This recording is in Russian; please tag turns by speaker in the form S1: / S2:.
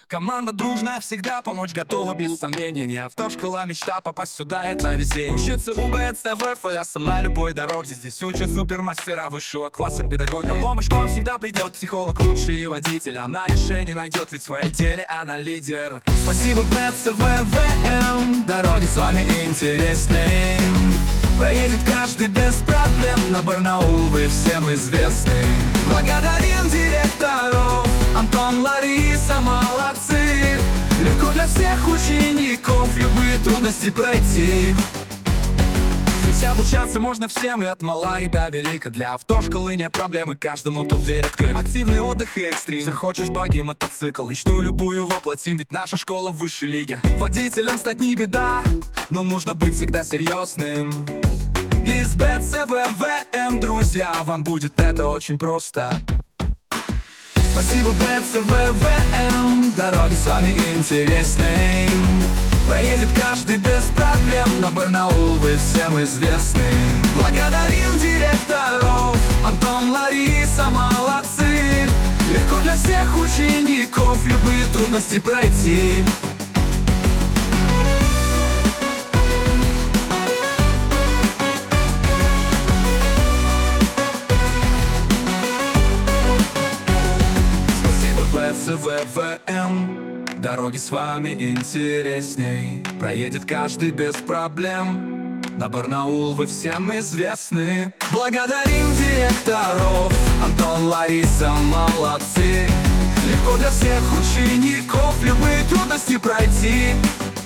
S1: Команда дружная, всегда помочь готова без сомнений. Не автошкола, мечта попасть сюда, это везение. Учиться у БЦВ, ФС на любой дороге. Здесь учат супермастера высшего класса педагоги. На помощь к вам всегда придет психолог, лучший водитель. Она решение найдет, ведь в своей деле она лидер. Спасибо БЦВ, ВМ, дороги с вами интересней. Проедет каждый без проблем, на Барнаул вы всем известны. Благодарим директоров, Антон, Лариса, молодцы. Легко для всех учеников любые трудности пройти. Ведь обучаться можно всем, и от мала и до велика. Для автошколы не проблемы, каждому тут дверь открыт. Активный отдых и экстрим, захочешь баги, мотоцикл, мечту любую воплотим, ведь наша школа в высшей лиге. Водителем стать не беда, но нужно быть всегда серьезным. Из БЦВ, ВМ, друзья, вам будет это очень просто. Спасибо БЦВ, ВМ, дороги с вами интересней. Проедет каждый без проблем, на Барнаул вы всем известны. Благодарим директоров, Антон, Лариса, молодцы. Легко для всех учеников любые трудности пройти. БЦВ-ВМ, дороги с вами интересней. Проедет каждый без проблем, на Барнаул вы всем известны. Благодарим директоров, Антон, Лариса, молодцы. Легко для всех учеников любые трудности пройти.